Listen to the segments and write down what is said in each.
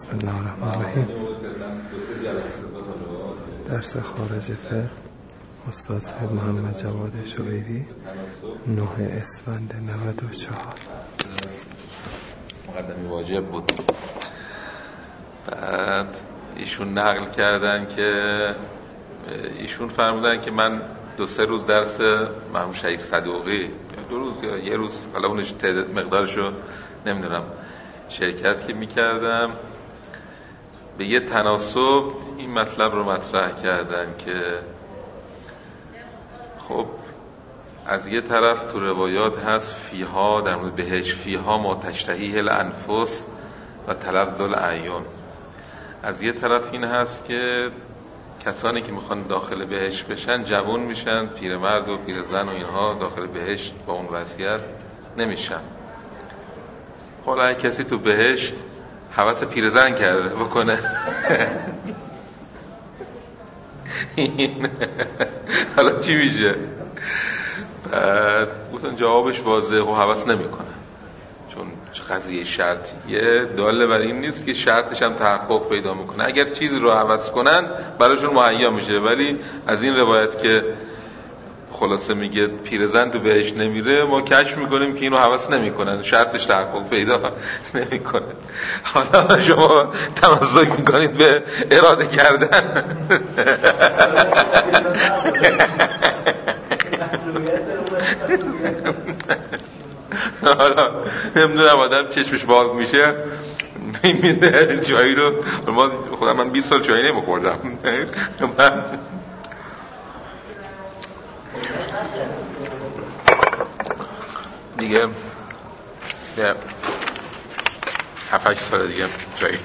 بسم الله الرحمن الرحیم. درس خارج فقه استاد صاحب محمد جواد شویری 9 اسفند 94. مقدمی واجب بود. بعد ایشون نقل کردن که ایشون فرمودن که من 2-3 روز درس مرحوم شیخ صدوقی 2 روز یا 1 روز حالا اونش مقدارشو نمیدونم شرکت که میکردم به یه تناسب این مطلب رو مطرح کردن که خب از یه طرف تو روایات هست فیها در مورد بهشت فیها ما تشتهیه الانفس و تلذ الاعیان، از یه طرف این هست که کسانی که میخوان داخل بهشت بشن جوان میشن، پیرمرد و پیرزن و اینها داخل بهشت با اون وضعیت نمیشن. حالا اگه کسی تو بهشت هوس پیرزن کرده بکنه حالا چی میشه؟ بعد گفتن جوابش واضحه و هوس نمیکنه، چون قضیه شرطیه داله بر این نیست که شرطش هم تحقق پیدا میکنه. اگر چیزی رو هوس کنن براشون مهیا میشه، ولی از این روایت که خلاصه میگه پیرزن تو بهش نمیره ما کشف میکنیم که اینو هوس نمیکنن، شرطش تحقق پیدا نمیکنه. حالا شما تمسک میکنید به اراده کردن حالا نمیدونم آدم چشمش باز میشه میبینه جایی رو. خودم من 20 سال چایی نمیخوردم دیگه 7-8 سال دیگه چایی.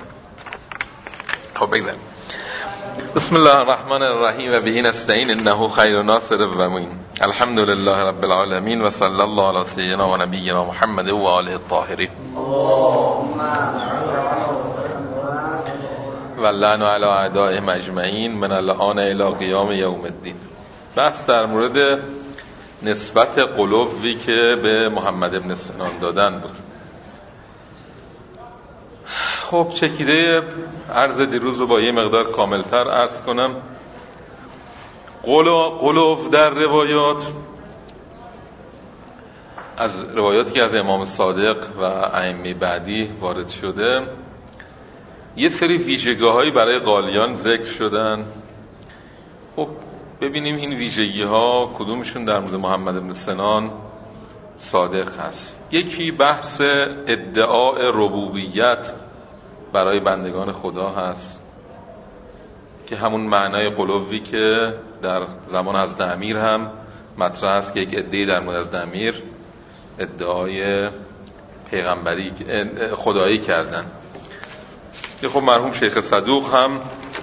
خب بگذارم. بسم الله الرحمن الرحیم و به نستعین انه خیر ناصر و معین. الحمد لله رب العالمین و صلی الله علی سیدنا و نبینا محمد و آله الطاهرین و لعن علی اعدائهم اجمعین من الان الی قیام یوم الدین. بحث در مورد نسبت قلوبی که به محمد ابن سنان دادن بود. خب چکیده عرض دیروز رو با یه مقدار کاملتر عرض کنم. قلوب در روایات، از روایاتی که از امام صادق و ائمه بعدی وارد شده، یه سری ویژگی‌هایی برای قالیان ذکر شدن. خب ببینیم این ویژگی‌ها کدومشون در مورد محمد بن سنان صادق هست. یکی بحث ادعای ربوبیت برای بندگان خدا هست که همون معنای قلوبی که در زمان حضرت امیر هم مطرح است که یک ادعای در مورد حضرت امیر ادعای پیغمبری خدایی کردن. که خب مرحوم شیخ صدوق هم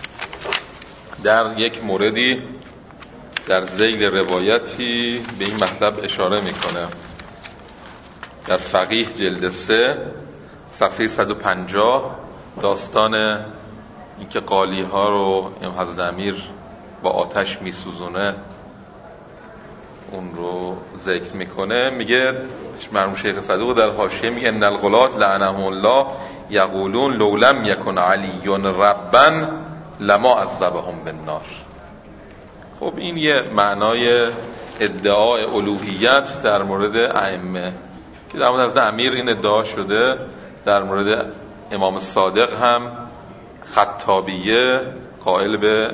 در یک موردی در ذیل روایتی به این مطلب اشاره میکنه. در فقیه جلد 3 صفحه 150 داستان اینکه قالی ها رو حضرت امیر با آتش میسوزونه اون رو ذکر میکنه. میگه مرحوم شیخ صدوق در حاشیه میگه ان الغلات لعنهم الله یقولون لو لم یکن علی ربا لما عذبهم بالنار. خب این یه معنای ادعای الوهیت در مورد ائمه که در مورد حضرت امیر این ادعا شده، در مورد امام صادق هم خطابیه قائل به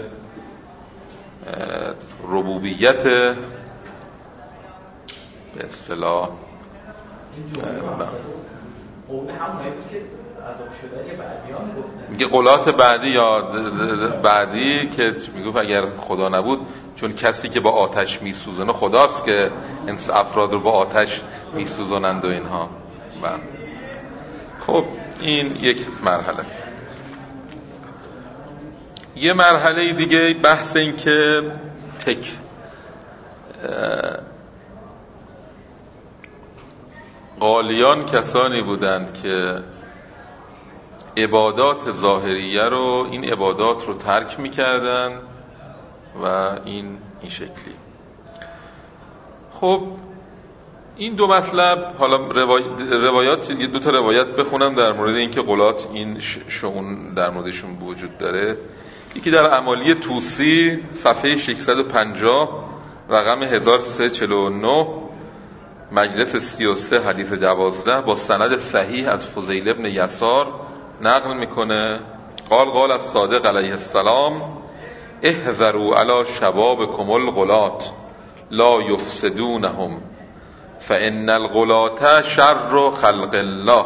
ربوبیت به اصطلاح میگه قولات بعدی یا بعدی که میگفت اگر خدا نبود، چون کسی که با آتش میسوزونه خداست که افراد رو با آتش میسوزونند و اینها. خب این یک مرحله. یه مرحله دیگه بحث این که قالیان کسانی بودند که عبادات ظاهریه رو، این عبادات رو ترک میکردن و این شکلی. خب این دو مطلب، حالا روایات، یه دو تا روایت بخونم در مورد اینکه غلات این شؤون در موردشون وجود داره. یکی در اعمالی طوسی صفحه 650 رقم 1349 مجلس 33 حدیث 12 با سند صحیح از فضیل ابن یسار نقل میکنه. قال الصادق علیه السلام احذروا علی شبابکم الغلات لا یفسدونهم فان الغلات شر خلق الله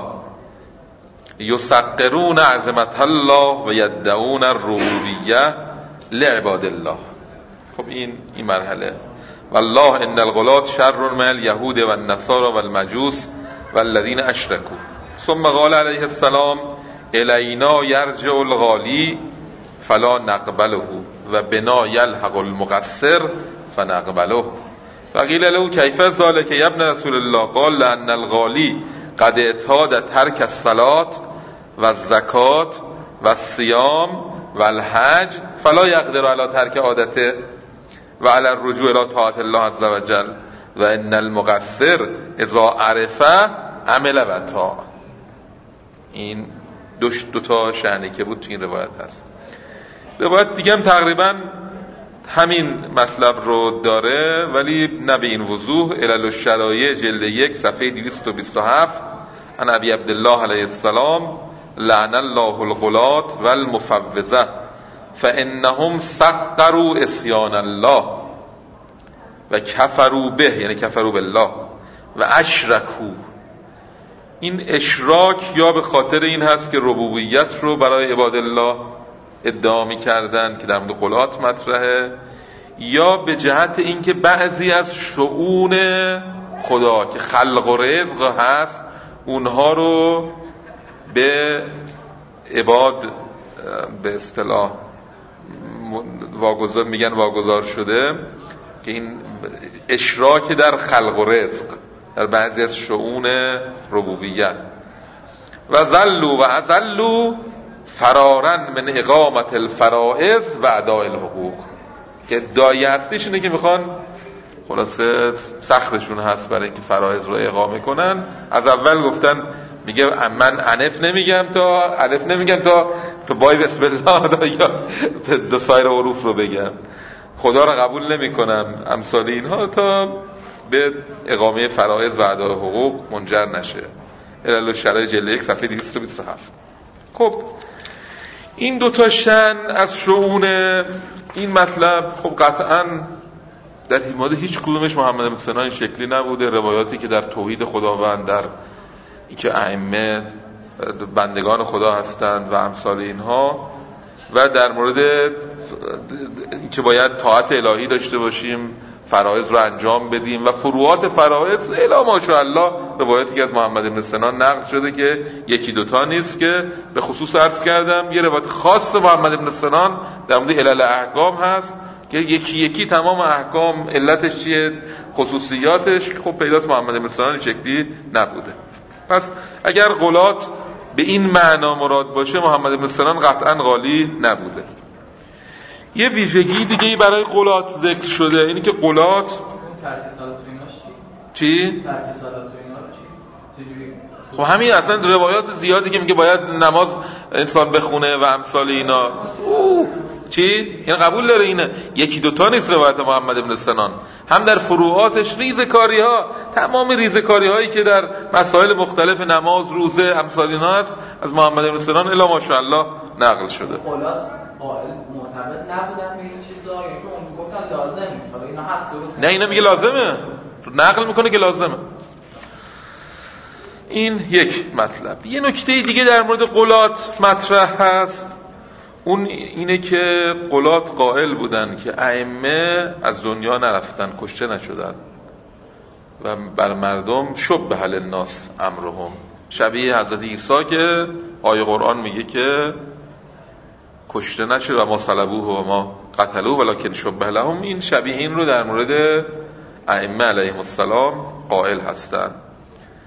یسقرون عظمت الله و یدعون الربوبیه لعباد الله. خب این مرحله. والله ان الغلات شر من اليهود والنصارى والمجوس والذین اشركوا. ثم قال علیه السلام الینا یرجع الغالی فلا نقبله و بنا یلحق المقصر فنقبله. فقیل له کیف ذلک یا ابن رسول الله؟ قال لان الغالی قد اعتاد ترک الصلاة و الزکات و الصیام و الحج فلا یقدر علی ترک عادته و علی الرجوع الی طاعت الله عز وجل و ان المقصر اذا عرف عمل و طاع. این دو تا شأنی که بود تو این روایت هست. روایت دیگه هم تقریبا همین مطلب رو داره ولی نه به این وضوح. علل الشرایع جلد 1 صفحه 227 عن ابی عبدالله علیه السلام لعن الله الغلات والمفوضه فانهم سقروا عصیان الله و کفروا به، یعنی کفروا بالله و اشرکوا. این اشراک یا به خاطر این هست که ربوبیت رو برای عباد الله ادعا می کردن که در مورد غلات مطرحه، یا به جهت اینکه بعضی از شؤون خدا که خلق و رزق هست اونها رو به عباد به اصطلاح واگذار شده، که این اشراک در خلق و رزق در بعضی از شؤون ربوبیت. و ذلوا و اذلوا فرارا من اقامت الفرائض و اداء الحقوق، که ادعای اصلیش اینه که میخوان خلاصه سختشون هست برای اینکه فرائض رو اقامه کنن. از اول گفتن میگه من الف نمیگم تا بای بسم الله یا دو سایر حروف رو بگم، خدا رو قبول نمیکنم، امثال اینها، تا به اقامه فرائض و اداء حقوق منجر نشه. علل الشرایع جلد 1 صفحه 227. خب این دو تا شأن از شؤون این مطلب خب قطعاً در مورد هیچ کدومش محمد بن سنان این شکلی نبوده. روایاتی که در توحید خداوند، در اینکه ائمه بندگان خدا هستند و امثال اینها، و در مورد اینکه باید طاعت الهی داشته باشیم، فرائض رو انجام بدیم و فروعات فرائض الا ماشاءالله، روایاتی که از محمد بن سنان نقل شده که یکی دوتا نیست، که به خصوص عرض کردم یه روایت خاص محمد بن سنان در مورد علل احکام هست که یکی تمام احکام علتش چیه، خصوصیاتش، خب پیداست محمد بن سنان این شکلی نبوده. پس اگر غلات به این معنا مراد باشه محمد بن سنان قطعا غالی نبوده. یه ویژگی دیگه برای غلات ذکر شده، اینی که غلات ترک صلات و ایناش چی؟ ترک صلات و اینا چجوری؟ خب همین اصلا روایات زیادی که میگه باید نماز انسان بخونه و امثال اینا. چی؟ این قبول داره اینه. یکی دوتا نیست روایت محمد بن سنان، هم در فروعاتش ریزکاری ها، تمام ریزکاری هایی که در مسائل مختلف نماز، روزه، امثال اینا هست از محمد بن سنان الا ماشاءالله نقل شده. خلاص قائل معتقد نبودن به این چیزا، یا که اون گفتن لازم نیست، حالا اینا هست درست؟ نه اینا میگه لازمه، نقل میکنه که لازمه. این یک مطلب. یه نکته دیگه در مورد غلات مطرح هست، اون اینه که غلات قائل بودن که ائمه از دنیا نرفتن، کشته نشدن و بر مردم شبه للناس امرهم، شبیه حضرت عیسی که آیه قرآن میگه که کشته نشد و ما صلبوه و ما قتلوه ولکن شبه لهم. این شبیه این رو در مورد ائمه علیهم السلام قائل هستن.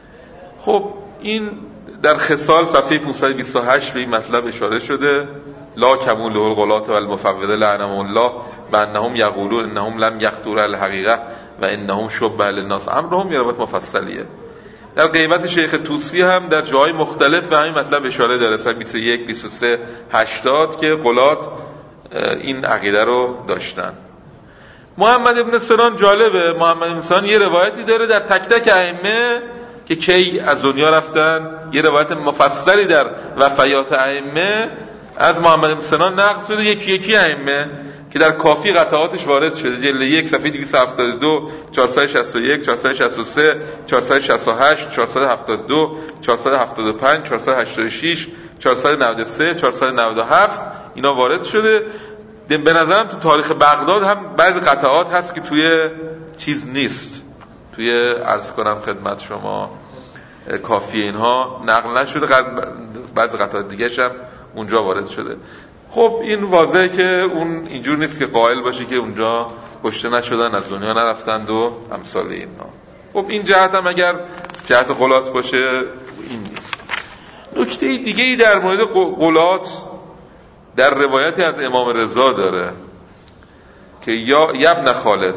خب این در خصال صفحه 528 به این مطلب اشاره شده لا کمول الغلات و المفوضه لعنهم الله و انهم یقولون انهم لم یخطروا علی الحقیقه و انهم شبه للناس امرهم. یه روایت مفصلیه. در غیبت شیخ طوسی هم در جای مختلف به همین مطلب اشاره داره، مثلا 21 23 80 که غلات این عقیده رو داشتن. محمد ابن سنان جالبه، محمد ابن سنان یه روایتی داره در تک تک ائمه که کی از دنیا رفتن، یه روایت مفصلی در وفیات ائمه از محمد ابن سنان نقل شده، یکی یکی ائمه که در کافی قطعاتش وارد شده. جلد 1 صفحه 272 461 463 468 472 475 486 493 497 اینا وارد شده. به نظرم تو تاریخ بغداد هم بعضی قطعات هست که توی چیز نیست، توی عرض کنم خدمت شما کافی اینها نقل نشده، بعضی قطعات دیگه هم اونجا وارد شده. خب این واضحه که اون اینجور نیست که قائل باشه که اونجا کشته نشدن، از دنیا نرفتند و امثال اینها. خب این جهت هم اگر جهت غلات باشه این نیست. نکته دیگه ای در مورد غلات در روایتی از امام رضا داره که یا ابن خالد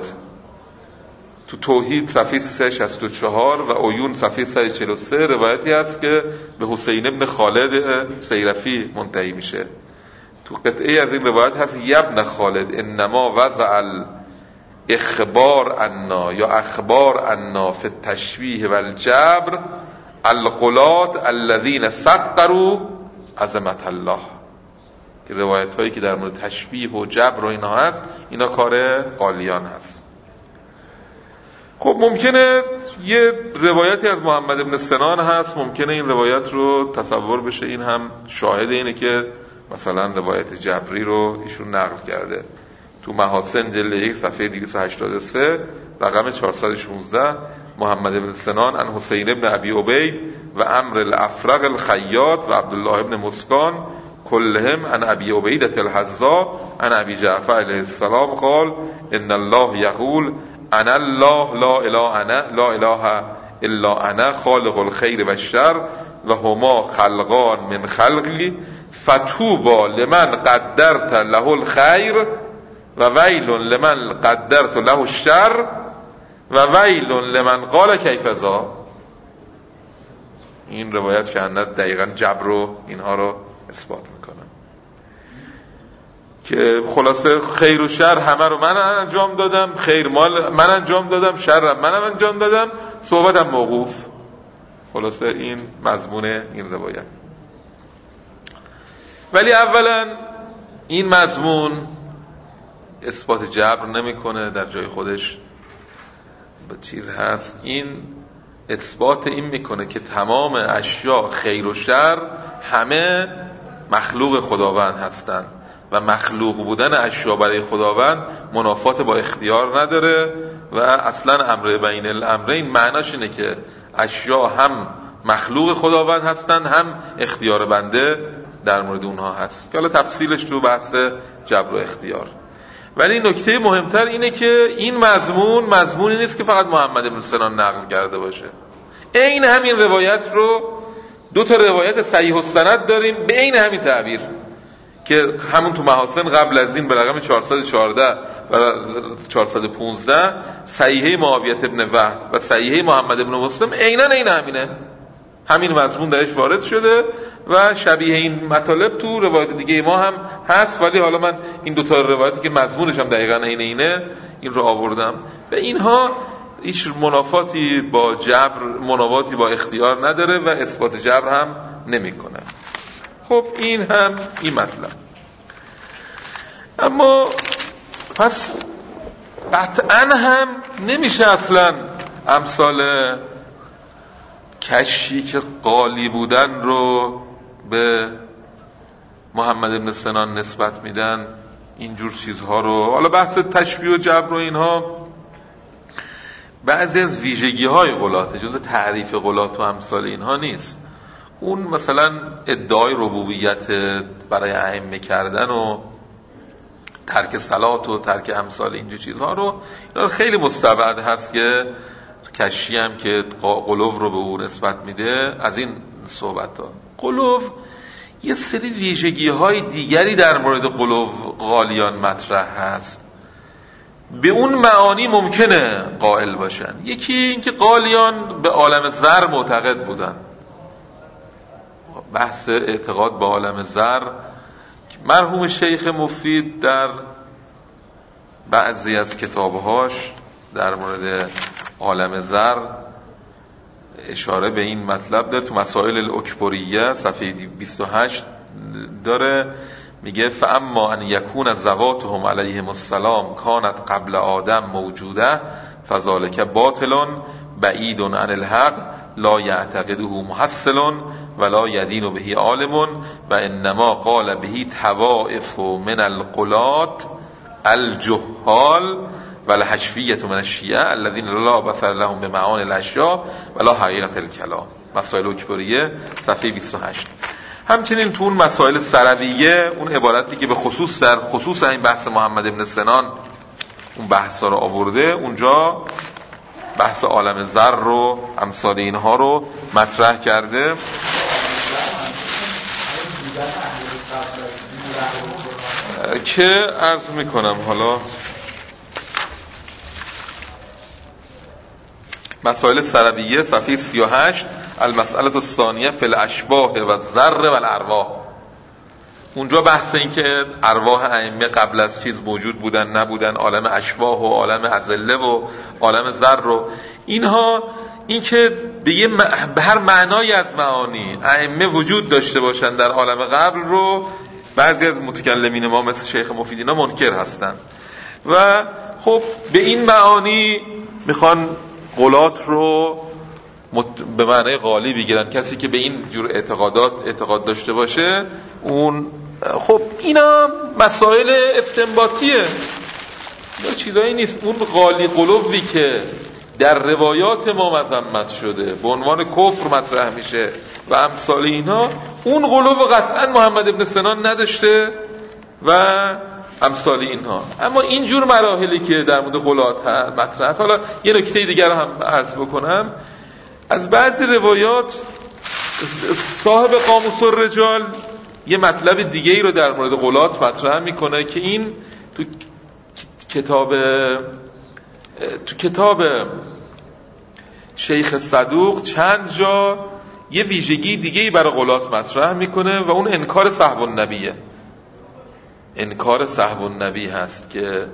تو توحید صفحه 364 و عیون صفحه 143 روایتی هست که به حسین ابن خالد سیرفی منتهی میشه. تو قطعه از این روایت هست ابن خالد انما وضع الاخبار عنا یا اخبار عنا فی التشبیه والجبر الغلات الذین سقروا عظمت الله، که روایت هایی که در مورد تشبیه و جبر و اینا هست اینا کار قالیان هست. خب ممکنه یه روایتی از محمد ابن سنان هست، ممکنه این روایت رو تصور بشه این هم شاهد اینه که مثلا روایت جبری رو ایشون نقل کرده. تو محاسن جلد 1 صفحه 283 رقم 416 محمد ابن سنان عن حسین ابن ابی عبید و عمرو الافرق الخیاط و عبدالله ابن مسکان كلهم عن ابي عبيدة الحذاء عن ابي جعفر عليه السلام قال ان الله يقول انا الله لا اله الا انا خالق الخير والشر وهما خلقان من خلقي فتوبى لمن قدرت له الخير وويل لمن قدرت له الشر وويل لمن قال كيف ذا. این روایت که دقیقاً جبر و اینها رو اثبات میکنن که خلاصه خیر و شر همه رو من انجام دادم، خیر مال من انجام دادم، شر منم انجام دادم، صحبتم موقوف. خلاصه این مضمون این روایت. ولی اولا این مضمون اثبات جبر نمیکنه، در جای خودش چیز هست. این اثبات این میکنه که تمام اشیاء خیر و شر همه مخلوق خداوند هستند و مخلوق بودن اشیاء برای خداوند منافات با اختیار نداره و اصلا امر بین الامرین معناش اینه که اشیاء هم مخلوق خداوند هستند هم اختیار بنده در مورد اونها هست که حالا تفصیلش تو بحث جبر و اختیار. ولی نکته مهمتر اینه که این مضمونی نیست که فقط محمد بن سنان نقل کرده باشه. عین همین روایت رو دو تا روایت صحیح السند داریم به عین همین تعبیر که همون تو محاسن قبل از این به رقم 414 و 415 صحیحه معاویه ابن وهب و صحیحه محمد ابن مسلم عین همینه، همین مضمون درش وارد شده و شبیه این مطالب تو روایت دیگه ما هم هست. ولی حالا من این دو تا روایتی که مضمونش هم دقیقاً اینه این رو آوردم و اینها هیچ منافاتی با جبر، منافاتی با اختیار نداره و اثبات جبر هم نمیکنه. خب این هم این مطلب. اما پس قطعاً هم نمیشه اصلاً امثال کشی که قالی بودن رو به محمد ابن سنان نسبت میدن، اینجور چیزها رو، حالا بحث تشبیه و جبر و اینها بعضی از ویژگی های غلاته، جز تعریف غلات و امثال اینها نیست. اون مثلا ادعای ربوبیت برای ائمه کردن و ترک صلات و ترک امثال اینجور چیزها رو اینا خیلی مستبعد هست که کشی هم که قلوب رو به اون نسبت میده از این صحبت ها. قلوب یه سری ویژگی‌های دیگری در مورد غلو قالیان مطرح هست، به اون معانی ممکنه قائل باشن. یکی اینکه قالیان به عالم زر معتقد بودن. بحث اعتقاد به عالم زر مرحوم شیخ مفید در بعضی از کتابهاش در مورد عالم زر اشاره به این مطلب داره. تو مسائل الاکبریه صفحه 28 داره، میگه فاما ان یکون ذواتهم علیهم السلام کانت قبل آدم موجوده فذلک باطل بعید عن الحق لا یعتقده محصل ولا یدین به عالم و انما قال به توائف من القلات الجهال والحشفیه من الشیعه الذين لا بصر لهم بمعانی الاشیاء ولا حقیقت الکلام. مسائل اکبریه صفحه 28. همچنین تو اون مسائل سرویه اون عبارتی که به خصوص در خصوص این بحث محمد ابن سنان اون بحثا رو آورده، اونجا بحث عالم زر رو امثال اینها رو مطرح کرده. که عرض میکنم حالا مسائل سرویه صفحه 38 المسئله الثانیه فی الاشباح و الذر و الارواح. اونجا بحث این که ارواح ائمه قبل از چیز موجود بودن نبودن، عالم اشباح و عالم اذله و عالم زر رو اینها، این که به هر معنای از معانی ائمه وجود داشته باشن در عالم قبل رو بعضی از متکلمین ما مثل شیخ مفید اینا منکر هستن و خب به این معانی میخوان غلات رو به معنای غالی بگیرن. کسی که به این جور اعتقاد داشته باشه اون خب اینا مسائل استنباطیه، چیزایی نیست. اون غالی قلوبی که در روایات ما مذمت شده به عنوان کفر مطرح میشه و امثال اینا، اون قلوب قطعا محمد ابن سنان نداشته و امثال اینها. اما این جور مراحلی که در مورد غلات مطرح، حالا یه نکته دیگر هم عرض بکنم، از بعضی روایات صاحب قاموس الرجال یه مطلب دیگه ای رو در مورد غلات مطرح میکنه که این تو کتاب شیخ صدوق چند جا یه ویژگی دیگه ای برای غلات مطرح میکنه و اون انکار صحب النبیه. انکار صحب النبی هست که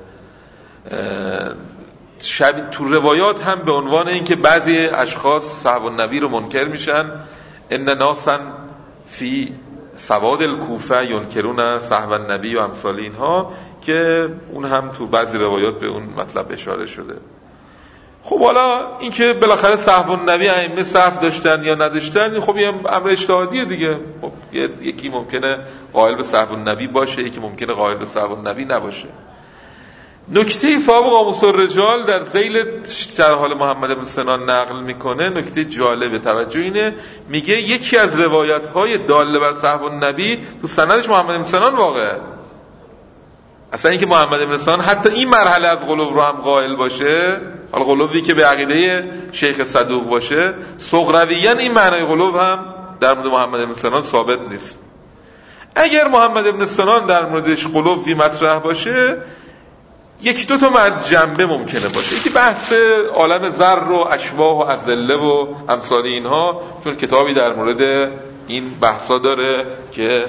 تو روایات هم به عنوان این که بعضی اشخاص صحب النبی رو منکر میشن، ان ناسا فی سواد الکوفه ینکرون صحب النبی و امثال اینها، که اون هم تو بعضی روایات به اون مطلب اشاره شده. خب حالا این که بالاخره صحب النبی ائمه صحب داشتن یا نداشتن خب یه امر اجتهادیه دیگه. خب یکی ممکنه قائل به صحب النبی باشه، یکی ممکنه قائل به صحب النبی نباشه. نکته صاحب قاموس الرجال در ذیل شرح حال محمد بن سنان نقل میکنه، نکته جالب توجه اینه، میگه یکی از روایت‌های داله بر صحب النبی تو سندش محمد بن سنان واقعه. اصلا اینکه محمد بن سنان حتی این مرحله از غلو رو هم قائل باشه، حالا غلوی که به عقیده شیخ صدوق باشه، صغرویاً این معنای غلو هم در مورد محمد بن سنان ثابت نیست. اگر محمد بن سنان در موردش غلوی مطرح باشه، یکی دو تا جنبه ممکنه باشه. یکی بحث عالم زر و اشباح و اذله و امثال اینها، چون کتابی در مورد این بحثا داره که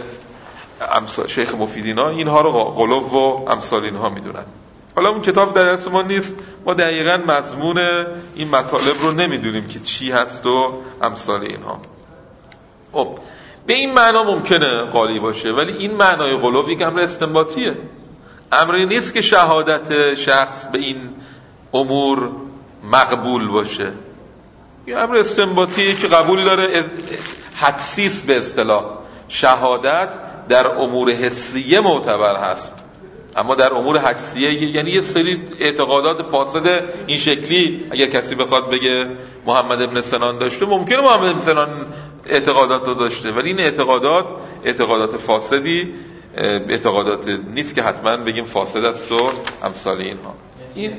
شیخ مفیدینا اینها رو غلو و امثال اینها میدونن. حالا اون کتاب در دست ما نیست، ما دقیقاً مضمون این مطالب رو نمیدونیم که چی هست و امثال اینها. خب به این معنا ممکنه قالی باشه، ولی این معنای غلو یک امر استنباطیه. امری نیست که شهادت شخص به این امور مقبول باشه. یه امر استنباطیه که قبول داره، حدسیس به اصطلاح. شهادت در امور حسیه معتبر هست، اما در امور حسیه یعنی یه سری اعتقادات فاسد این شکلی اگر کسی بخواد بگه محمد ابن سنان داشته، ممکنه محمد ابن سنان اعتقادات رو داشته، ولی این اعتقادات فاسدی اعتقادات نیست که حتما بگیم فاسد است و امثال اینها. این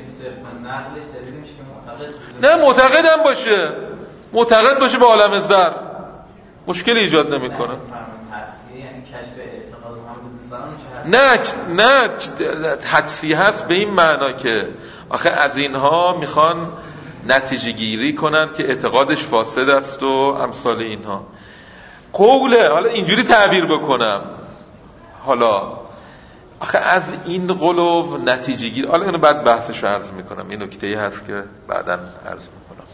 نه معتقدم باشه به عالم زر مشکل ایجاد نمیکنه. کشف اعتقاد محمد بن سنان نه حدسی هست به این معنا که آخه از اینها میخوان نتیجه گیری کنن که اعتقادش فاسد است و امثال اینها. قوله، حالا اینجوری تعبیر بکنم، حالا آخه از این قلوب نتیجه گیری، حالا اینو بعد بحثش رو عرض میکنم، این نکته‌ای هست که بعداً عرض میکنم.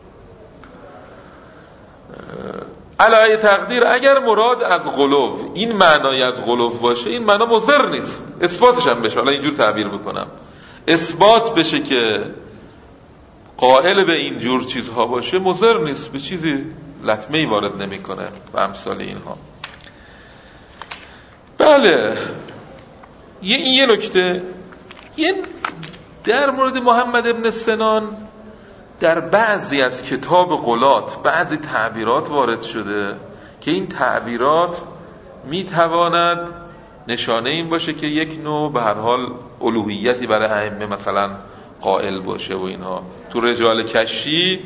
علای تقدیر اگر مراد از قلوب این معنای از قلوب باشه، این معنا مضر نیست، اثباتش هم بشه، حالا اینجور تعبیر بکنم، اثبات بشه که قائل به این جور چیزها باشه، مضر نیست، به چیزی لطمه‌ای وارد نمیکنه و امثال اینها. بله، یه نکته در مورد محمد ابن سنان در بعضی از کتاب قلات بعضی تعبیرات وارد شده که این تعبیرات میتواند نشانه این باشه که یک نوع به هر حال الوهیتی برای ائمه مثلا قائل باشه و اینها. تو رجال کشی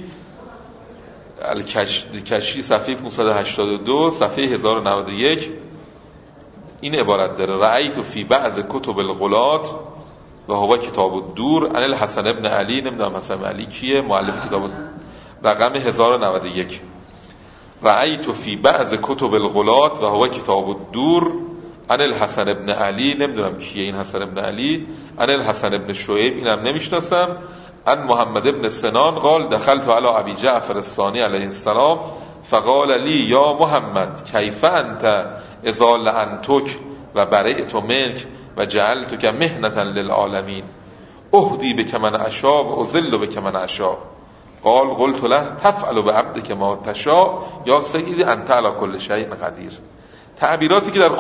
کشی صفحه 582 صفحه 1091 این عبارت داره: رأیت فی بعض کتب الغلات و هو کتاب الدور عن الحسن ابن علی. نمیدونم حسن علی کیه، مؤلف کتاب رقم 1091. رأیت فی بعض کتب الغلات و هو کتاب الدور عن الحسن ابن علی. نمیدونم کیه این حسن ابن علی. عن الحسن ابن شعیب، اینم نمیشناسم. عن محمد ابن سنان قال دخلت على ابی جعفر الثانی علیه السلام فقال لی یا محمد کیف انت اذا لعنتک و برئت منک و جعلتک مهنة للعالمین اهدی بک من اشاء و اذل بک من اشاء. قال قلت له تفعل بعبدک ما تشاء یا سیدی انت علی کل شیء قدیر. تعبیراتی که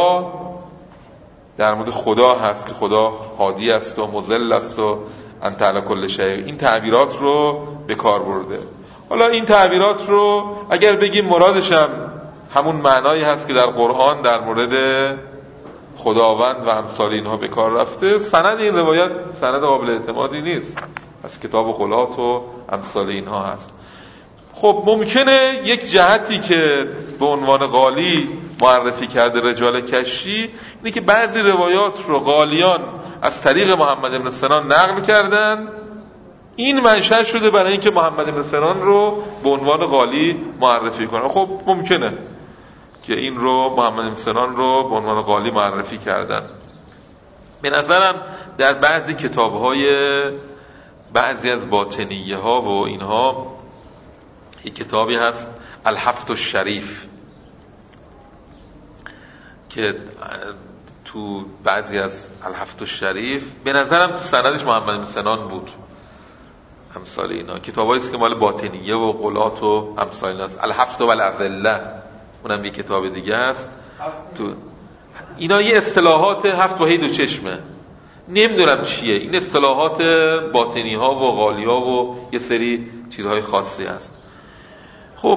در مورد خدا هست که خدا هادی است و مذل است و انت علی کل شیء، این تعبیرات رو به کار برده. حالا این تعبیرات رو اگر بگیم مرادش هم همون معنایی هست که در قرآن در مورد خداوند و امثال اینها به کار رفته، سند این روایت سند قابل اعتمادی نیست، از کتاب قلات و امثال اینها هست. خب ممکنه یک جهتی که به عنوان قالی معرفی کرده رجال کشی اینه که بعضی روایات رو قالیان از طریق محمد بن سنان نقل کردن، این منشأ شده برای اینکه محمد بن سنان رو به عنوان قالی معرفی کنن. خب ممکنه که این رو محمد بن سنان رو به عنوان قالی معرفی کردن. به نظرم در بعضی کتاب‌های بعضی از باطنیه ها و اینها یک کتابی هست الحفظ الشریف که تو بعضی از الحفظ الشریف به نظرم تو سندش محمد بن سنان بود، امثال اینا. کتابایی است که مال باطنیه و قلات و امثال ایناست. الحفظ و الادله اونم یک کتاب دیگه است. تو اینا یه اصطلاحات هفت وحی دو چشمه، نمیدونم چیه این اصطلاحات باطنی ها و قالی ها و یه سری چیزهای خاصی هست. خب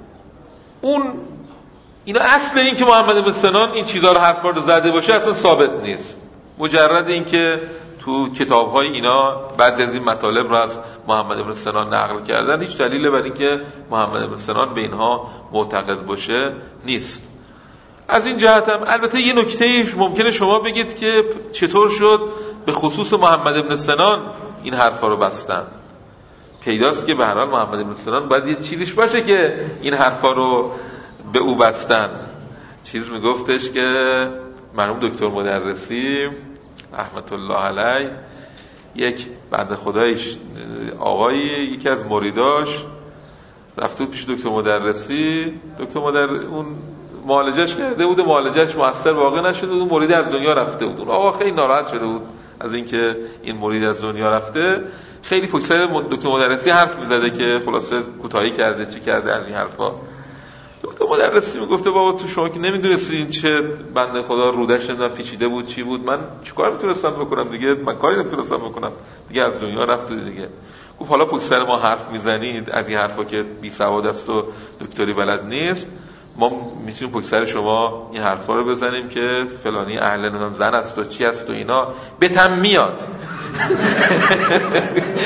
اینا اصل این که محمد بن سنان این چیزها رو حرفا رو زده باشه اصلا ثابت نیست. مجرد این که تو کتاب‌های اینا بعضی از این مطالب رو از محمد بن سنان نقل کردن، هیچ دلیلی بر این که محمد بن سنان به اینها معتقد باشه نیست. از این جهت هم البته یه نکته ممکنه شما بگید که چطور شد به خصوص محمد بن سنان این حرفا رو بستن. پیداست که به هر حال محمد بن سنان باید یه چیزیش باشه که این حرفا رو به او بستن. چیز میگفتش که مرحوم دکتر مدرسی رحمت الله علیه، یک بنده خدایش آقایی یکی از مریداش رفته پیش دکتر مدرسی، اون معالجهش کرده بود، معالجهش موثر واقع نشده بود، اون مرید از دنیا رفته بود. اون آقا خیلی ناراحت شده بود از اینکه این مرید از دنیا رفته، خیلی پشت سر دکتر مدرسی حرف میزده که خلاصه کوتاهی کرده چی کرده از این حرفا. دکتر مدرسی میگفته بابا تو شما که نمیدونستی این چه بنده خدا رودش نمیدونم پیچیده بود چی بود، من چیکار میتونستم بکنم دیگه، من کاری نمیتونستم بکنم دیگه، از دنیا رفت دیگه. گفت حالا پشت سر ما حرف میزنید از این حرفا که بی سواد است و دکتری بلد نیست، ما میتونیم پشت سر شما این حرفا رو بزنیم که فلانی اهل نمیدونم زن است و چی است و اینا، بتم میاد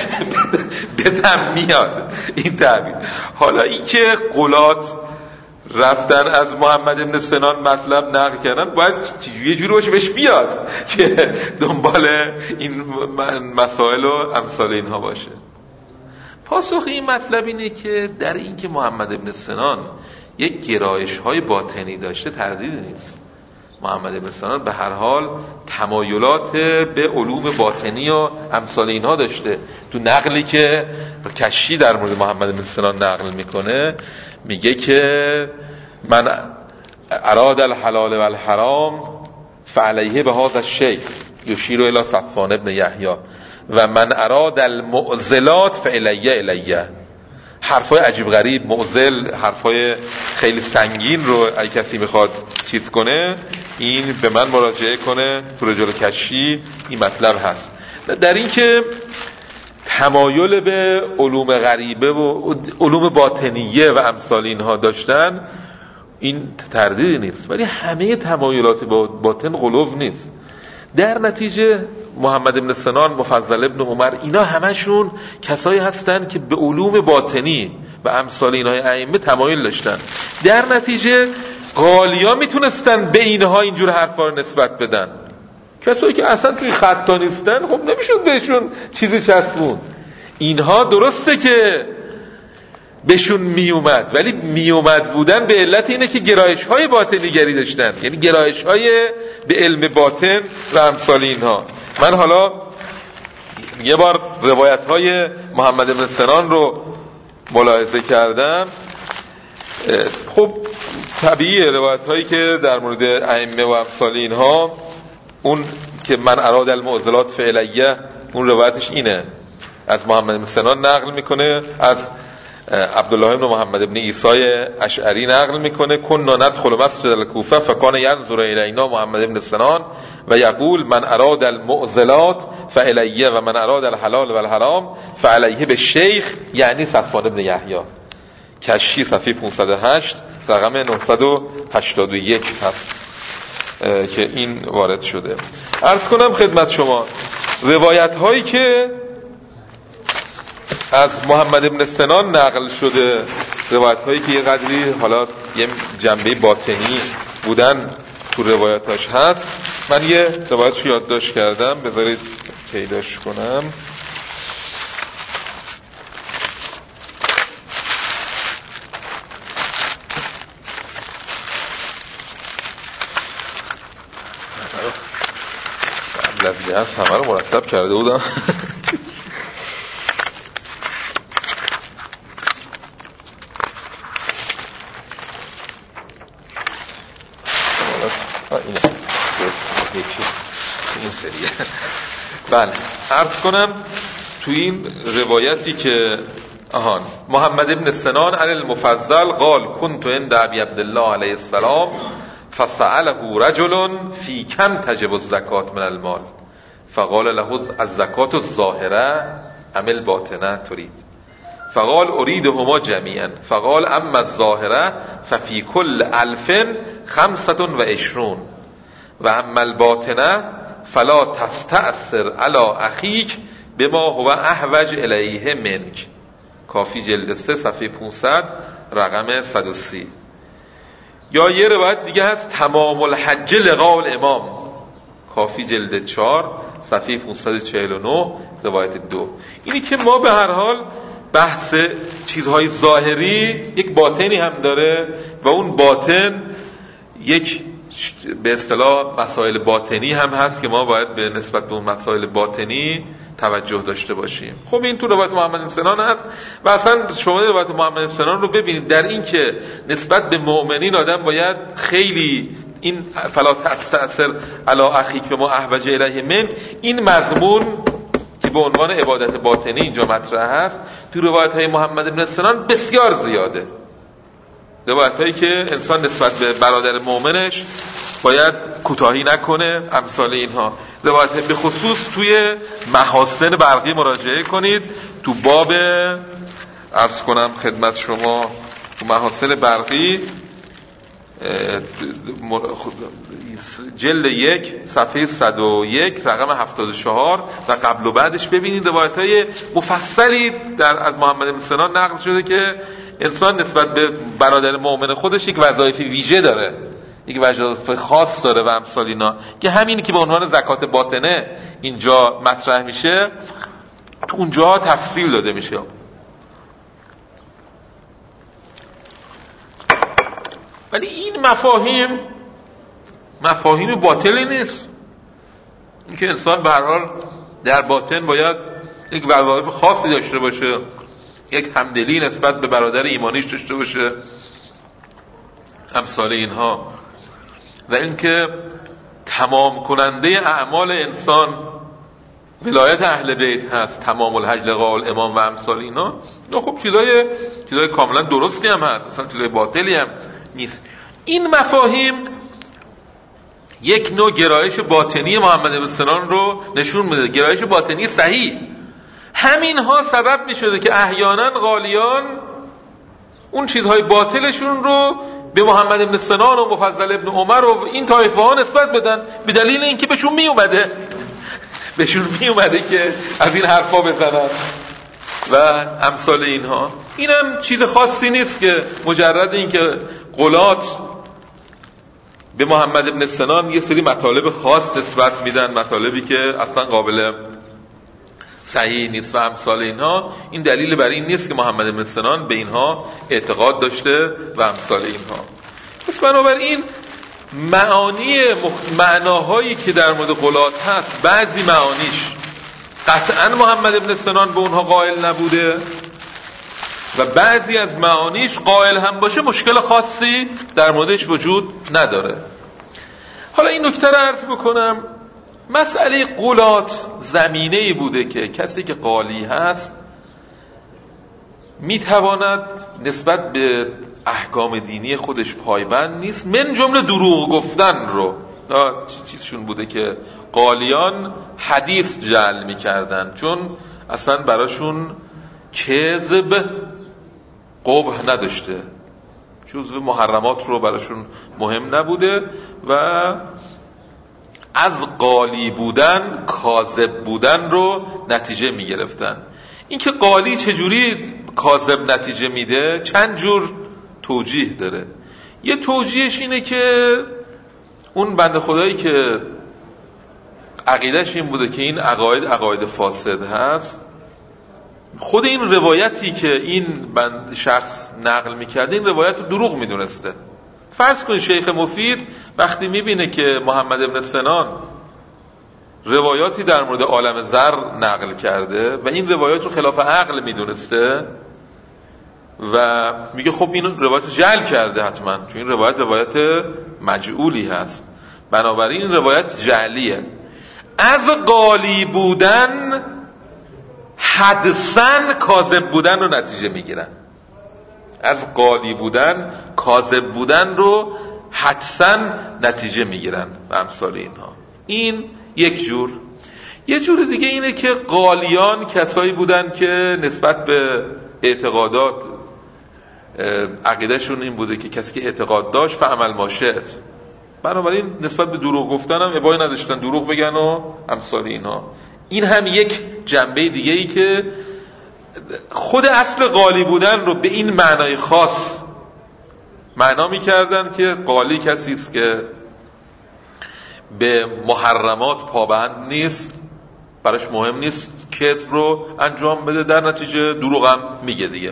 بتم میاد این تعبیر. حالا این که قلات رفتن از محمد ابن سنان مطلب نقل کردن، باید یه جوری باشه بهش بیاد که دنبال این مسائل و امثال اینها باشه. پاسخ این مطلب اینه که در این که محمد ابن سنان یک گرایش های باطنی داشته تردیدی نیست. محمد ابن سنان به هر حال تمایلات به علوم باطنی و امثال اینها داشته. تو نقلی که کشی در مورد محمد ابن سنان نقل میکنه میگه که من اراد الحلال و الحرام فعلیه به هذا الشیخ یشیر الی صفوان ابن یحیی و من اراد المعضلات فالیه. حرفای عجیب غریب، معضل، حرفای خیلی سنگین رو اگه کسی میخواد چیز کنه این به من مراجعه کنه. تو رجال کشی این مطلب هست. در این که تمایل به علوم غریبه و علوم باطنیه و امثال اینها داشتن این تردیدی نیست، ولی همه تمایلات باطن غلو نیست. در نتیجه محمد ابن سنان، مفضل ابن عمر، اینا همشون کسایی هستن که به علوم باطنی و امثال اینهای ائمه تمایل داشتن. در نتیجه قالیا میتونستن به اینها اینجور حرفا رو نسبت بدن. کسایی که اصلا توی خطا نیستن خب نمیشد بهشون چیزی چسبون. اینها درسته که بهشون میومد، ولی میومد بودن به علت اینه که گرایش های باطنی گری داشتن، یعنی گرایش های به علم باطن و امثال اینها. من حالا یه بار روایت های محمد ابن سنان رو ملاحظه کردم. خب طبیعیه روایت هایی که در مورد ائمه و امثال اینها، اون که من اراد المعضلات فعلیه، اون روایتش اینه، از محمد ابن سنان نقل میکنه، از عبدالله بن محمد ابن عیسی اشعری نقل میکنه کنا ندخل مسجد الکوفه فکان ینظر الینا محمد ابن سنان و یقول من اراد المعضلات فالیه و من اراد الحلال و الحرام فعلیه به شیخ، یعنی صفوان ابن یحیی. کشی صفحه 508 رقم 981 هست که این وارد شده. عرض کنم خدمت شما روایت هایی که از محمد ابن سنان نقل شده، روایت هایی که یه قدری حالا یه جنبه باطنی بودن تو روایتاش هست. من یه روایتش یادداشت کردم، بذارید پیداش کنم. لفظی هست همه رو مرتب کرده بودم. این سریه. بله عرض کنم تو این روایتی که محمد ابن سنان عن المفضل قال كنت عند ابي عبد الله علیه السلام فسأله رجل في كم تجب الزكاة من المال فقال له الزكاة الظاهرة ام الباطنة تريد فقال أريدهما جميعا فقال أما الظاهرة ففي كل 1025 و اما الباطنه فلا تستأثر على اخیک بما هو احوج الیه منک. کافی جلد 3 صفحه 500 رقم 130. یا یه روایت دیگه هست تمام الحج لقاء الامام، کافی جلد 4 صفحه 549 روایت 2. اینی که ما به هر حال بحث چیزهای ظاهری یک باطنی هم داره و اون باطن یک به اصطلاح مسائل باطنی هم هست که ما باید به نسبت به اون مسائل باطنی توجه داشته باشیم. خب این تو روایت محمد بن سنان هست و اصلا شما روایت محمد بن سنان رو ببینید در این که نسبت به مؤمنین آدم باید خیلی این فلا تستأثر علی اخیک بما احوج الیه من، این مضمون که به عنوان عبادت باطنی اینجا مطرح هست تو روایت های محمد بن سنان بسیار زیاده. روایت هایی که انسان نسبت به برادر مؤمنش باید کوتاهی نکنه، امثال اینها. روایت به خصوص توی محاسن برقی مراجعه کنید، تو باب عرض کنم خدمت شما تو محاسن برقی جلد 1 صفحه 101 رقم 74 و قبل و بعدش ببینید روایت های مفصلی از محمد بن سنان نقل شده که انسان نسبت به برادر مؤمن خودش یک وظایف ویژه داره، یک وظایف خاص داره و امثال اینا، که همینی که به عنوان زکات باطنه اینجا مطرح میشه تو اونجا تفصیل داده میشه. ولی این مفاهیم باطلی نیست. اینکه انسان به هر حال در باطن باید یک وظایف خاصی داشته باشه، یک همدلی نسبت به برادر ایمانیش داشته باشه، امثال اینها. و اینکه تمام کننده اعمال انسان ولایت اهل بیت هست، تمام الحج لقاء الامام و امثال اینا. خب چیزای کاملا درستی هم هست، اصلا چیزای باطلی هم نیست. این مفاهیم یک نوع گرایش باطنی محمد بن سنان رو نشون میده، گرایش باطنی صحیح. همینها سبب میشده که احیانا غالیان اون چیزهای باطلشون رو به محمد بن سنان و مفضل ابن عمر و این طایفه ها نسبت بدن، به دلیل اینکه بهشون میومده که از این حرفا بزنن و امثال اینها. اینم چیز خاصی نیست که مجرد اینکه غلات به محمد ابن سنان یه سری مطالب خاص نسبت میدن، مطالبی که اصلا قابل صحیح نیست و امثال اینها، این دلیل بر این نیست که محمد ابن سنان به اینها اعتقاد داشته و امثال اینها. پس بنابراین معناهایی که در مورد غلات هست، بعضی معانیش قطعا محمد ابن سنان به اونها قائل نبوده و بعضی از معانیش قائل هم باشه مشکل خاصی در موردش وجود نداره. حالا این نکته رو عرض بکنم، مسئله غلات زمینه‌ای بوده که کسی که قالی هست میتواند نسبت به احکام دینی خودش پایبند نیست، من جمله دروغ گفتن رو. چیزشون بوده که قالیان حدیث جعل میکردن، چون اصلا براشون کذب قبح نداشته، جزو محرمات رو براشون مهم نبوده و از قالی بودن کاذب بودن رو نتیجه میگرفتن. اینکه قالی چجوری کاذب نتیجه میده چند جور توجیه داره. یه توجیهش اینه که اون بنده خدایی که عقیدش این بوده که این عقاید فاسد هست، خود این روایتی که این شخص نقل میکرده این روایت رو دروغ میدونسته. فرض کنید شیخ مفید وقتی میبینه که محمد ابن سنان روایاتی در مورد عالم زر نقل کرده و این روایات رو خلاف عقل میدونسته و میگه خب این روایت جعل کرده حتما، چون این روایت مجعولی هست، بنابراین این روایت جعلیه. از قالی بودن حدساً کاذب بودن رو نتیجه میگیرن، از قالی بودن کاذب بودن رو حدساً نتیجه میگیرن و امثال اینها. این یک جور. یه جور دیگه اینه که قالیان کسایی بودن که نسبت به اعتقادات عقیدهشون این بوده که کسی که اعتقاد داشت فعمل ما شئت، بنابراین نسبت به دروغ گفتن هم ابایی نداشتن، دروغ بگن و امثال اینها. این هم یک جنبه دیگه ای که خود اصل قالی بودن رو به این معنای خاص معنا می‌کردن که قالی کسی است که به محرمات پابند نیست، براش مهم نیست کذب رو انجام بده، در نتیجه دروغ هم میگه دیگه.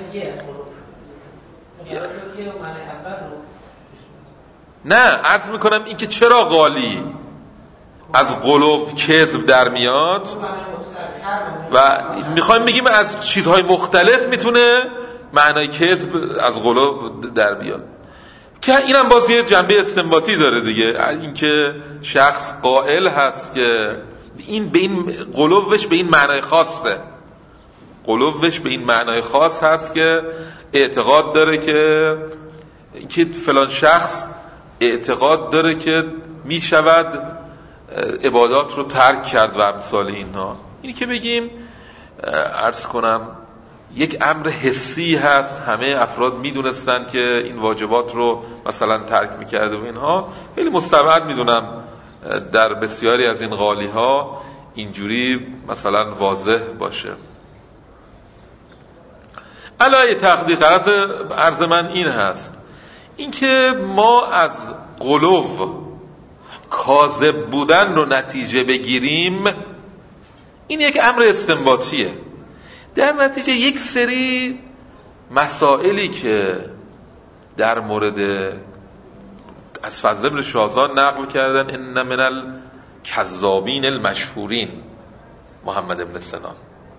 نه عرض میکنم این که چرا قالی از قلوف کذب در میاد و میخوایم بگیم از چیزهای مختلف میتونه معنای کذب از قلوف در بیاد، که اینم باز یه جنبه استنباطی داره دیگه. اینکه شخص قائل هست که این به این قلوفش به این معنای خاصه، قلوفش به این معنای خاص هست که اعتقاد داره که فلان شخص اعتقاد داره که می شود عبادات رو ترک کرد و امثال اینها. اینی که بگیم عرض کنم یک امر حسی هست، همه افراد میدونستن که این واجبات رو مثلا ترک میکرده و اینها، خیلی مستبعد میدونم در بسیاری از این قالی ها اینجوری مثلا واضح باشه. علای تقدیر غرض عرض من این هست، اینکه ما از غلو کاذب بودن رو نتیجه بگیریم، این یک امر استنباطیه. در نتیجه یک سری مسائلی که در مورد از فضل بن شاذان نقل کردن، ان من الکذابین المشهورین محمد بن سنان،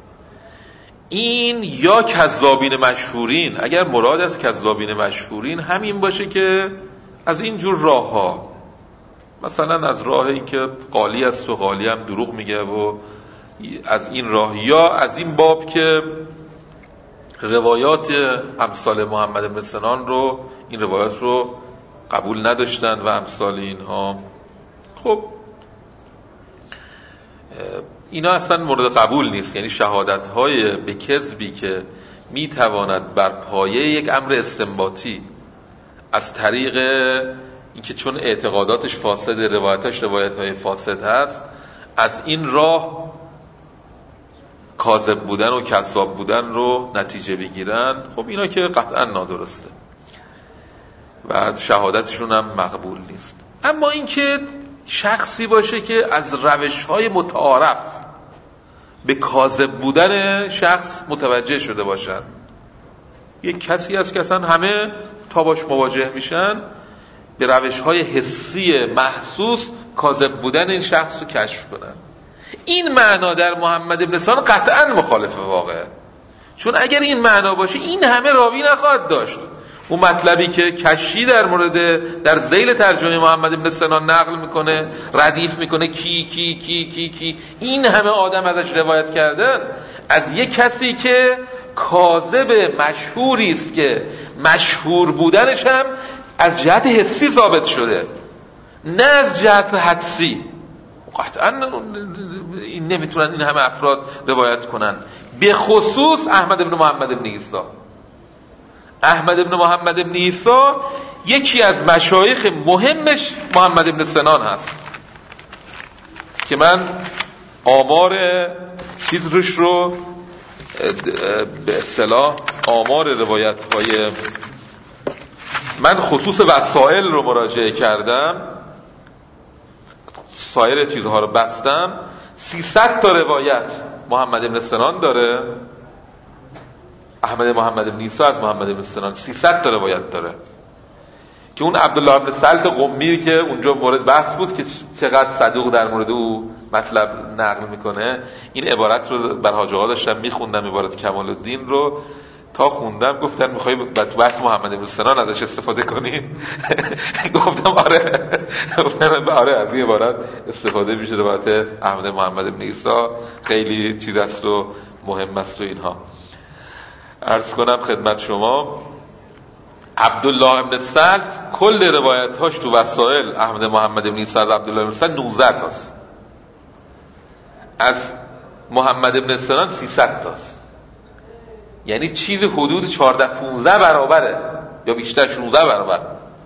این یا کذابین مشهورین، اگر مراد از کذابین مشهورین همین باشه که از این جور راه ها، مثلا از راه این که قالی است و قالی هم دروغ میگه و از این راه، یا از این باب که روایات امثال محمد بن سنان رو، این روایات رو قبول نداشتن و امثال اینها. خب اینا اصلا مورد قبول نیست. یعنی شهادت‌های به کذبی که میتواند بر پایه یک امر استنباطی از طریق اینکه چون اعتقاداتش فاسد، روایتاش روایت‌های فاسد هست، از این راه کاذب بودن و کذاب بودن رو نتیجه بگیرن، خب اینا که قطعا نادرسته و شهادتشون هم مقبول نیست. اما اینکه شخصی باشه که از روش‌های متعارف به کاذب بودن شخص متوجه شده باشن، یک کسی هست که اصلا همه تا باش مواجه میشن به روش‌های حسی محسوس کاذب بودن این شخص رو کشف کنن، این معنا در محمد بن سنان قطعا مخالف واقعه. چون اگر این معنا باشه این همه راوی نخواهد داشت. اون مطلبی که کشی در مورد در ذیل ترجمه محمد بن سنان نقل میکنه، ردیف میکنه کی کی کی کی کی، این همه آدم ازش روایت کردن، از یک کسی که کاذب مشهوری است که مشهور بودنش هم از جهت حسی ثابت شده نه از جهت حدسی. قطعا این نمیتونن این همه افراد روایت کنن، به خصوص احمد بن محمد بن عیسی. احمد بن محمد بن عیسی یکی از مشایخ مهمش محمد بن سنان هست که من آمار چیز روش رو به اصطلاح آمار روایت های من خصوص وسائل رو مراجعه کردم، سایر چیزها رو بستم. 300 تا روایت محمد بن سنان داره، احمد محمد بن عیسی از محمد بن سنان 300 تا روایت داره که اون عبدالله بن سلط قمی که اونجا مورد بحث بود که چقدر صدوق در مورد او مطلب نقل میکنه، این عبارت رو بر حاج آقا داشتم میخوندم، عبارت کمال الدین رو تا خوندم گفتن میخوای بحث محمد بن سنان ازش استفاده کنی؟ گفتم آره. گفتن آره از این عبارت استفاده میشه، روایت احمد محمد بن عیسی خیلی چیز است و مهم است و اینها. عرض کنم خدمت شما عبدالله بن سلط کل روایت‌هاش تو وسائل احمد محمد بن عیسی و عبدالله بن سلط 19 تاست، از محمد بن سنان 300 تاست. یعنی چیز حدود 14-15 برابره یا بیشتر، 16 برابر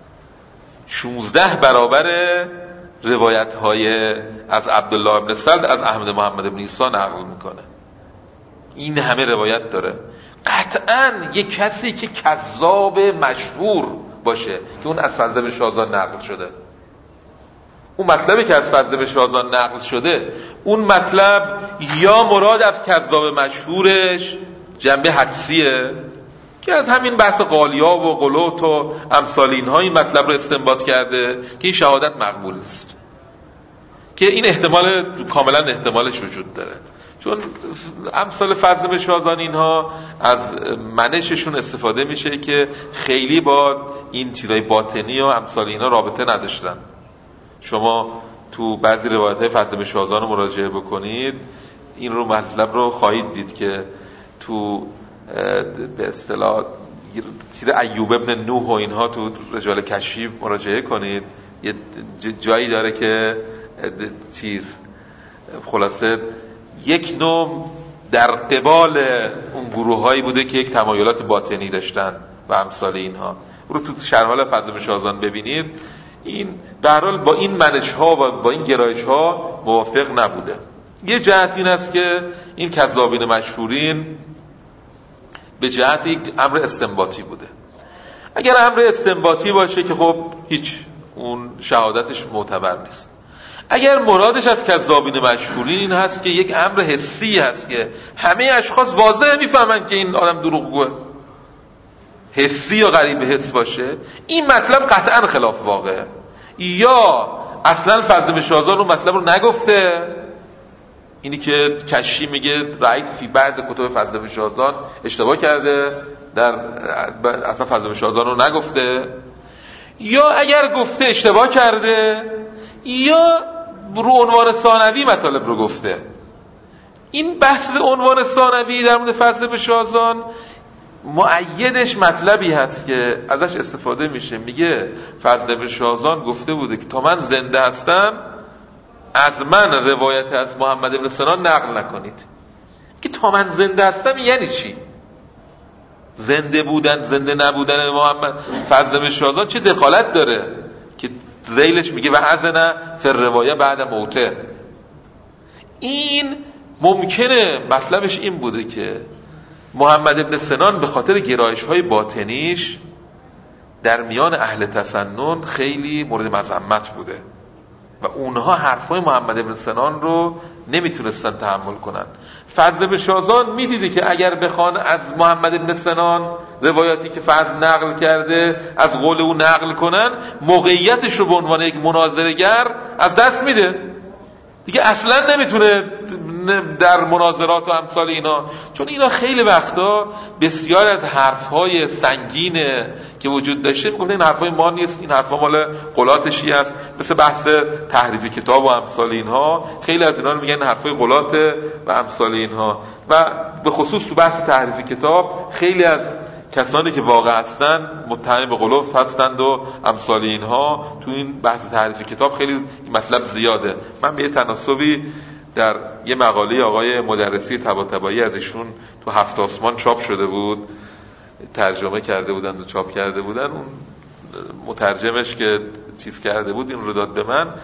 16 برابر روایت‌های از عبدالله بن سلط از احمد محمد بن عیسی نقل میکنه. این همه روایت داره. قطعاً یک کسی که کذاب مشهور باشه که اون از فضل بن شاذان نقل شده، اون مطلبی که از فضل بن شاذان نقل شده، اون مطلب یا مراد از کذاب مشهورش جنبه حدسیه که از همین بحث قالیا و غلوت و امثال اینها این مطلب رو استنباط کرده که این شهادت مقبول نیست، که این احتمال کاملا احتمالش وجود داره. چون امثال فضل بن شاذان اینها از منششون استفاده میشه که خیلی با این چیزای باطنی و امثال اینها رابطه نداشتن. شما تو بعضی روایت‌های فضل بن شاذان رو مراجعه بکنید، این رو مطلب رو خواهید دید که تو به اصطلاح چیز ایوب ابن نوح و اینها تو رجال کشی مراجعه کنید، یه جایی داره که چیز خلاصه یک نوع در قبال اون گروه‌هایی بوده که یک تمایلات باطنی داشتن و امثال اینها. رو تو شرح فضل بن شاذان ببینید، این در حال با این منش‌ها و با این گرایش‌ها موافق نبوده. یه جهت این است که این کذابین مشهورین به جهت یک امر استنباطی بوده. اگر امر استنباطی باشه که خب هیچ، اون شهادتش معتبر نیست. اگر مرادش از کذابین مشهورین این هست که یک امر حسی هست که همه اشخاص واضح میفهمن که این آدم دروغگوه، حسی یا غریب حس باشه، این مطلب قطعا خلاف واقعه. یا اصلا فضل شازان اون مطلب رو نگفته، اینی که کشی میگه رأیت فی بعض کتب فضل شازان اشتباه کرده، در اصلا فضل شازان رو نگفته، یا اگر گفته اشتباه کرده، یا رو عنوان ثانوی مطالب رو گفته. این بحث عنوان ثانوی در مورد فضل شازان مؤیدش مطلبی هست که ازش استفاده میشه، میگه فضل بن شازان گفته بوده که تا من زنده هستم از من روایت از محمد بن سنان نقل نکنید. که تا من زنده هستم یعنی چی؟ زنده بودن زنده نبودن محمد فضل بن شازان چه دخالت داره که ذیلش میگه و اذن فی الروایه بعد موته؟ این ممکنه مطلبش این بوده که محمد بن سنان به خاطر گرایش‌های باطنیش در میان اهل تسنن خیلی مورد مذمت بوده و اونها حرفای محمد بن سنان رو نمیتونستن تحمل کنن. فضل بن شازان میدیده که اگر بخوان از محمد بن سنان روایاتی که فضل نقل کرده از قول او نقل کنن، موقعیتش رو به عنوان یک مناظره‌گر از دست میده دیگه، اصلا نمیتونه در مناظرات و امثال اینا، چون اینا خیلی وقتا بسیار از حرفهای سنگینه که وجود داشته میگن این حرفای ما نیست، این حرفا مال قلات شیعه است، مثل بحث تحریف کتاب و امثال اینها، خیلی از اینا رو میگن حرفای قلات و امثال اینها. و به خصوص تو بحث تحریف کتاب خیلی از کسانی که واقع هستن متهم به غلو هستند و امثال اینها، تو این بحث تحریف کتاب خیلی این مطلب زیاده. من به تناسبی در یه مقاله آقای مدرسی طباطبایی از ایشون تو هفت آسمان چاپ شده بود، ترجمه کرده بودن و چاپ کرده بودن، اون مترجمش که چیز کرده بود این رو داد به من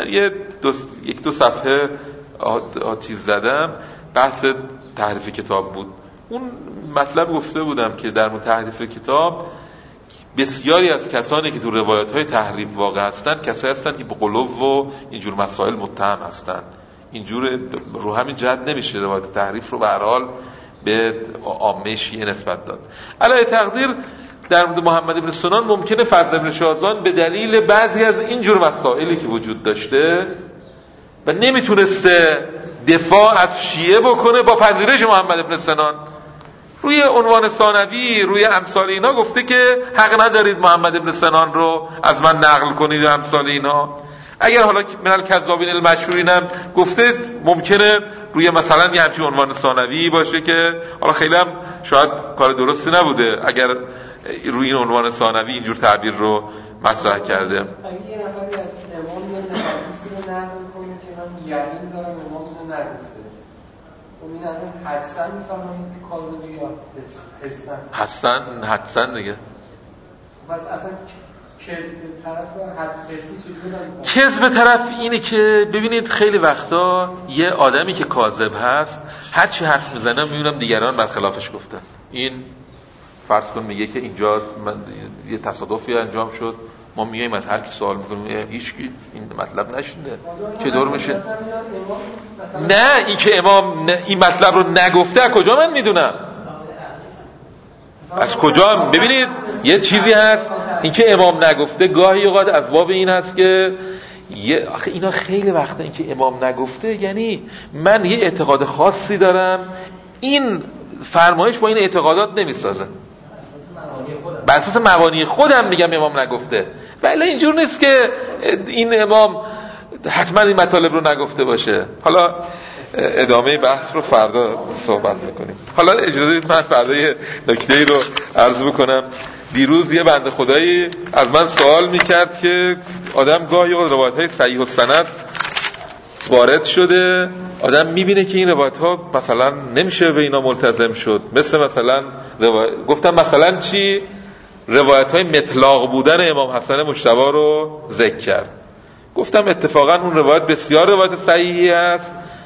یک دو صفحه چیز زدم، بحث تحریف کتاب بود. اون مطلب گفته بودم که در مورد تحریف کتاب بسیاری از کسانی که تو روایت‌های تحریف واقع هستن کسایی هستن که به غلو و اینجور مسائل متهم هستن. اینجور رو همین جهت نمیشه روایت تحریف رو به هر حال به عامه شیعه نسبت داد. علاوه تقدیر در مورد محمد بن سنان ممکنه فضل بن شازان به دلیل بعضی از اینجور مسائلی که وجود داشته و نمیتونسته دفاع از شیعه بکنه با پذیرش محمد بن سنان، روی عنوان ثانوی روی امثال اینا گفته که حق ندارید محمد بن سنان رو از من نقل کنید و امثال اینا. اگر حالا من الکذابین المشهورین هم گفته، ممکنه روی مثلا یه همچین عنوان ثانوی باشه که حالا خیلی هم شاید کار درستی نبوده اگر روی این عنوان ثانوی اینجور تعبیر رو مطرح کرده. اگه یه نفری از امام یه حدیثی رو نقل کنه که من یقین دارم امام رو نگفته، خب این الان حدساً میفهمم که کاذبی یا حدساً دیگه. بس اصلا کذب طرف و حدسی چجوری؟ کذب طرف اینه که ببینید خیلی وقتا یه آدمی که کاذب هست هر چی حرف میزنه میبینم دیگران برخلافش گفتن. این فرض کن میگه که اینجا یه تصادفی انجام شد، ما میایم از هر کی سوال میکنیم هیچ کی این مطلب نشینده، چه دور میشه؟ نه این که امام این مطلب رو نگفته از کجا من میدونم؟ از کجا؟ ببینید یه چیزی هست این که امام نگفته، گاهی اوقات از باب این هست که آخه اینا خیلی وقتا این که امام نگفته یعنی من یه اعتقاد خاصی دارم، این فرمایش با این اعتقادات نمیسازه، بر اساس مبانی خودم میگم امام نگفته، ولی اینجور نیست که این امام حتما این مطالب رو نگفته باشه. حالا ادامه بحث رو فردا صحبت میکنیم. حالا اجازه بدید من فردا یه نکته‌ای رو عرض بکنم. دیروز یه بنده خدایی از من سوال میکرد که آدم گاهی روایت‌های صحیح السند وارد شده، آدم میبینه که این روایت‌ها مثلا نمیشه به اینا ملتزم شد، مثلا گفتم مثلا چی؟ روایت‌های مطلق بودن امام حسن مجتبی رو ذکر کرد. گفتم اتفاقا اون روایت بسیار روایت صحیحی است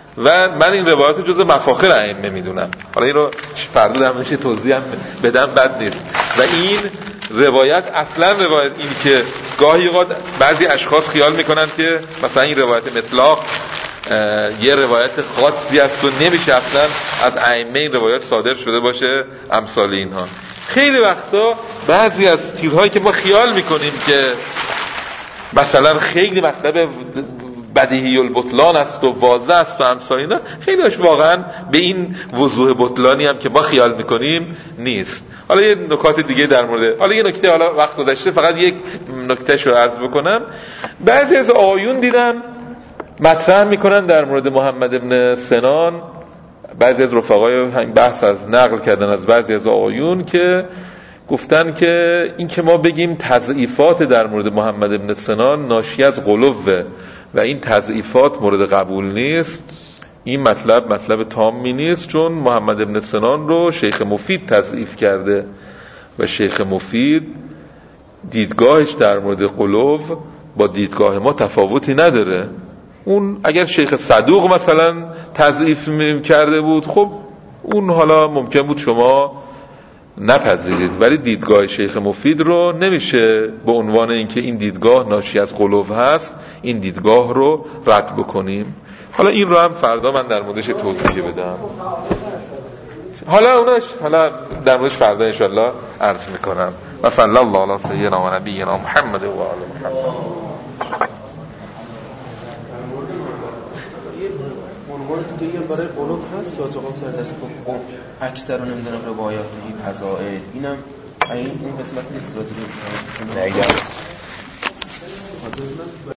و من این روایات جزء مفاخر ائمه میدونم. حالا این رو فردا در موردش توضیح هم بدم بد نیست. و این روایت اصلا روایت این که گاهی اوقات بعضی اشخاص خیال میکنن که مثلا این روایت مطلق یه روایت خاصی است و نمیشه اصلا از ائمه این روایت صادر شده باشه امثال اینها. خیلی وقتا بعضی از تیرهایی که ما خیال میکنیم که مثلا خیلی مطلب بدیهی البطلان است و واضح است و امثال اینا، خیلی هاش واقعا به این وضوح بطلانی هم که ما خیال میکنیم نیست. حالا یه نکات دیگه در مورد، حالا یه نکته، حالا وقت گذشته فقط یک نکتهش رو عرض بکنم. بعضی از آیون دیدم مطرح میکنن در مورد محمد ابن سنان، بعضی از رفقای همین بحث از نقل کردن از بعضی از آیون که گفتن که این که ما بگیم تضعیفات در مورد محمد ابن سنان ناشی از غلوه و این تضعیفات مورد قبول نیست، این مطلب تامی نیست، چون محمد ابن سنان رو شیخ مفید تضعیف کرده و شیخ مفید دیدگاهش در مورد غلو با دیدگاه ما تفاوتی نداره. اون اگر شیخ صدوق مثلا تضعیف کرده بود، خب اون حالا ممکن بود شما نپذیرید، ولی دیدگاه شیخ مفید رو نمیشه به عنوان اینکه این دیدگاه ناشی از غلو هست این دیدگاه رو رد بکنیم. حالا این رو هم فردا من در موردش توضیح بدم. حالا در موردش فردا انشالله عرض میکنم. و صلی الله علی سیدنا و نبینا محمد و آل محمد. عنوان دیگه برای قلوب هست یا جواب سر دست گفت اکثر رو نمیدونم روایات فضائل، اینم این قسمت نیست راجع به